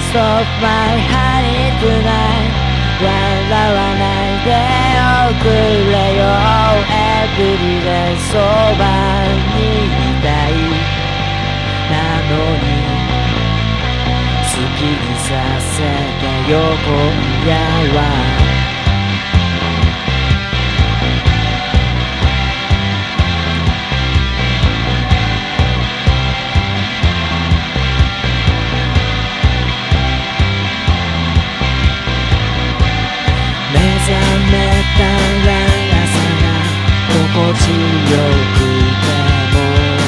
stop my honey tonight 笑わないでおくれよ Everyday そばにいたいなのに好きにさせてよ今夜は目覚めたら朝が心地よくても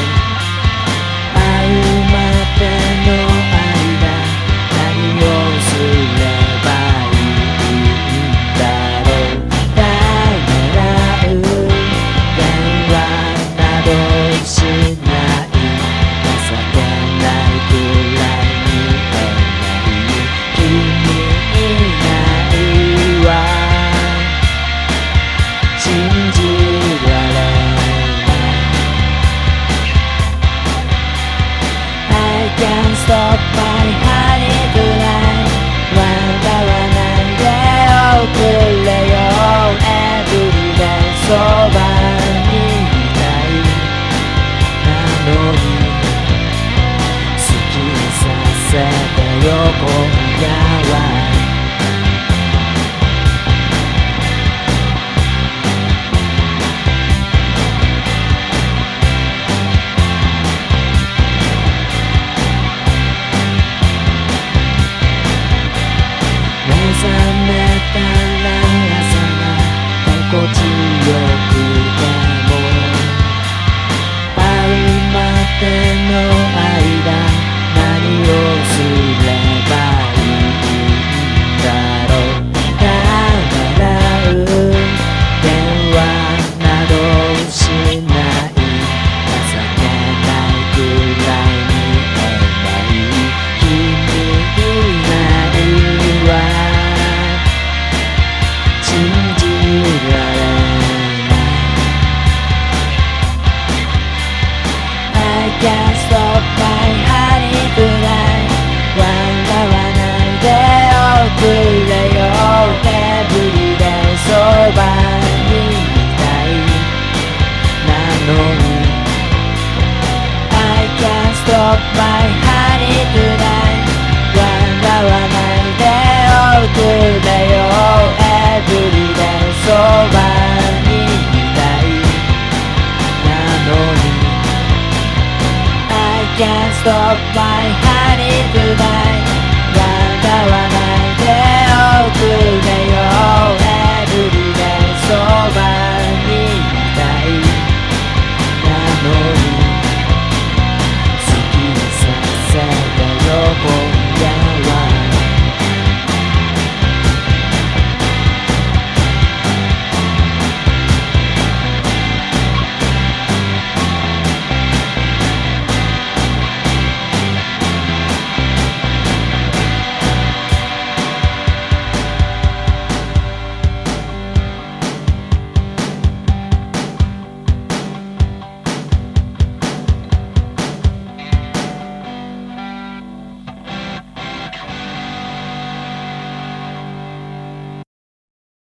会うまでの間何をすればいいんだろうためらう電話などしない情けないくらいに君いないわ信じられない I can't stop my honey tonight 笑わないでおくれよ Everyday そばにいたいなのに好きにさせてよ今夜